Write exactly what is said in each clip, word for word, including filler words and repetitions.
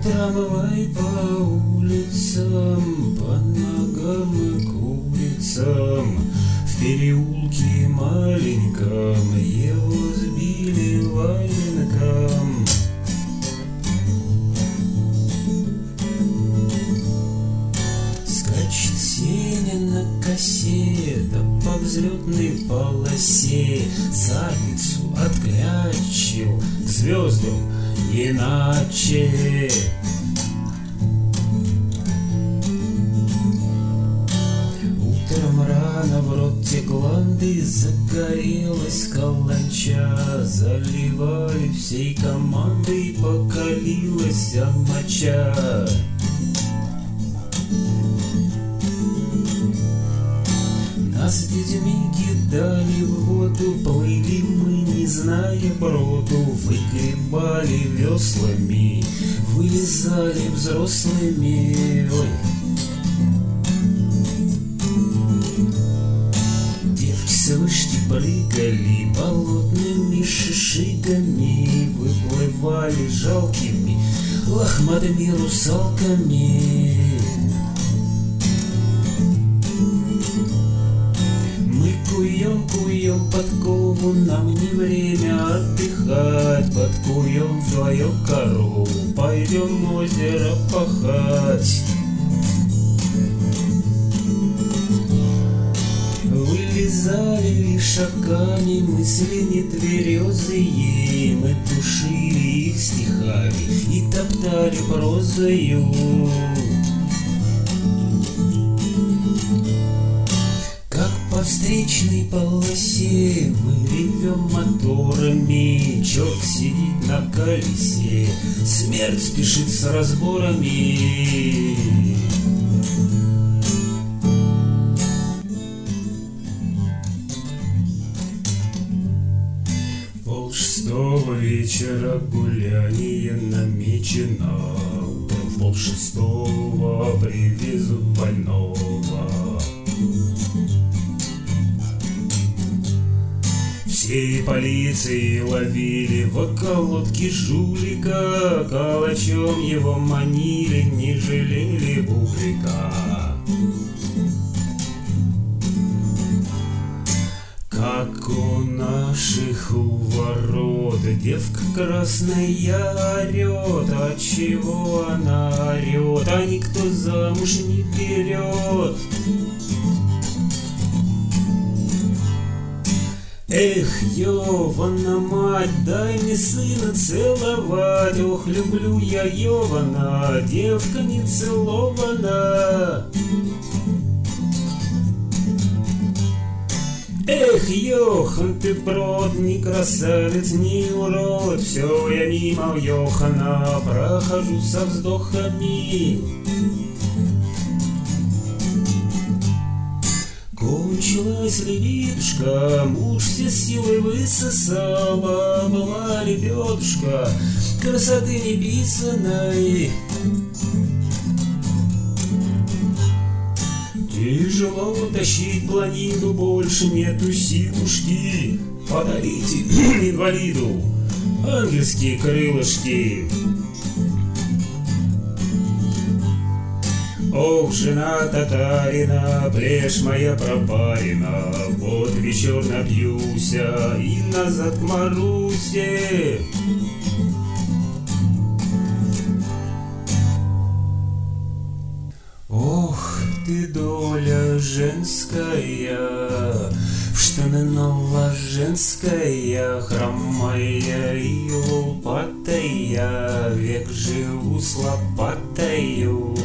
Трамвай по улицам, по ногам и курицам. В переулке маленьком его сбили валенком. Скачет Сеня на косе, да по взлетной полосе. Задницу отклячил к звездам иначе. Утром рано в роте гланды загорелась каланча. Заливали всей командой, покалилась моча. Нас детьми кидали в воду, плыли мы, не зная броду. Выгребали веслами, вылезали взрослыми. Ой. Девки с вышки прыгали болотными шишигами. Выплывали жалкими лохматыми русалками. Куем, куем подкову, нам не время отдыхать. Подкуем свою корову, пойдем в озеро пахать. Вылезали лишаками мысли нетверезые. Мы душили их стихами и топтали прозою. По встречной полосе мы ревем моторами. Черт сидит на колесе, смерть спешит с разборами. Полшестого вечера гуляние намечено. Утром в полшестого привезут больного. Всей полиции ловили в околотке жулика. Калачом его манили, не жалели бублика. Как у наших у ворот девка красная орет. Отчего она орет, а никто замуж не берет? Эх, Йована, мать, дай мне сына целовать. Ох, люблю я Йована, девка не целована. Эх, Йохан, ты брод, ни красавец, ни урод. Все я мимо Йохана прохожу со вздохами. Кончилась лебедушка, муж все силы высосала. Была лебедушка красоты неписаной. Тяжело тащить планету, больше нету силушки. Подарите инвалиду ангельские крылышки. Ох, жена татарина, плешь моя пропарена. Вот вечер напьюся и назад к Марусе. Ох, ты доля женская, в штаны нова женская, хромая и лопатая, век живу с лопатою.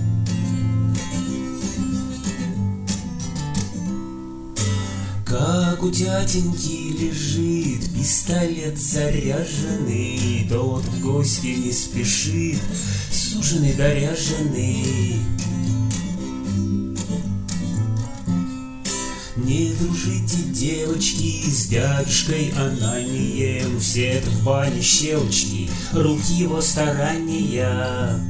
Как у тятеньки лежит пистолет заряженный, тот в гости не спешит, суженый доряженный. Не дружите, девочки, с дядюшкой Ананием, все в бане щелочки, руки его старания.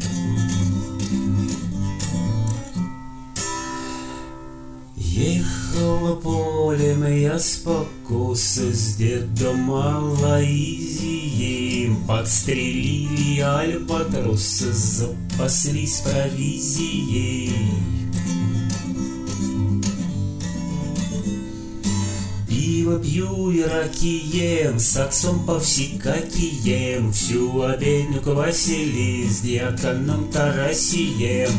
Ехала полем я с покоса с дедом Алоизием. Подстрелили альбатроса, запаслись провизией. Пиво пью и раки ем, с отцом повсекаки ем. Всю обедню квасили с дьяконом Тарасием.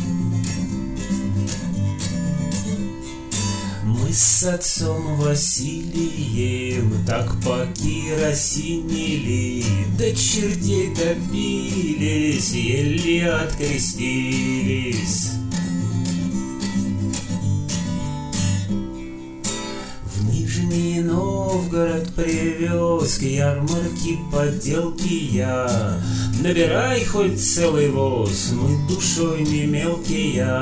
Мы с отцом Василием так покеросинили, до чертей допились, еле открестились. В Нижний Новгород привез к ярмарке поделки я. Набирай хоть целый воз, мы душой не мелкие.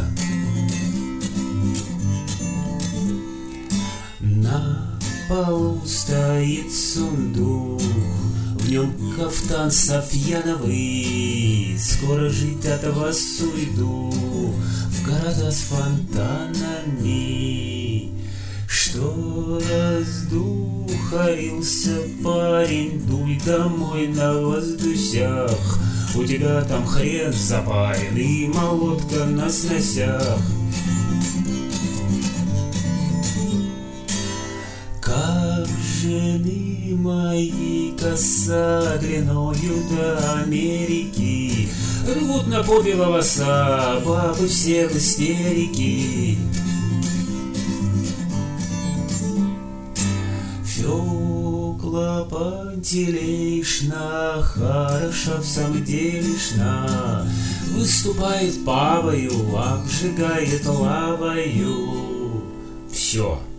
На полу стоит сундук, в нем кафтан софьяновый. Скоро жить от вас уйду в города с фонтанами. Что раздухарился парень, дуй домой на воздусях. У тебя там хрен запарен и молотка на сносях. Как жены мои коса длиною до Америки, рвут на попе волоса, бабы все в истерике. Фёкла Пантелеишна хороша в самом делешна, выступает павою, обжигает лавою. Все.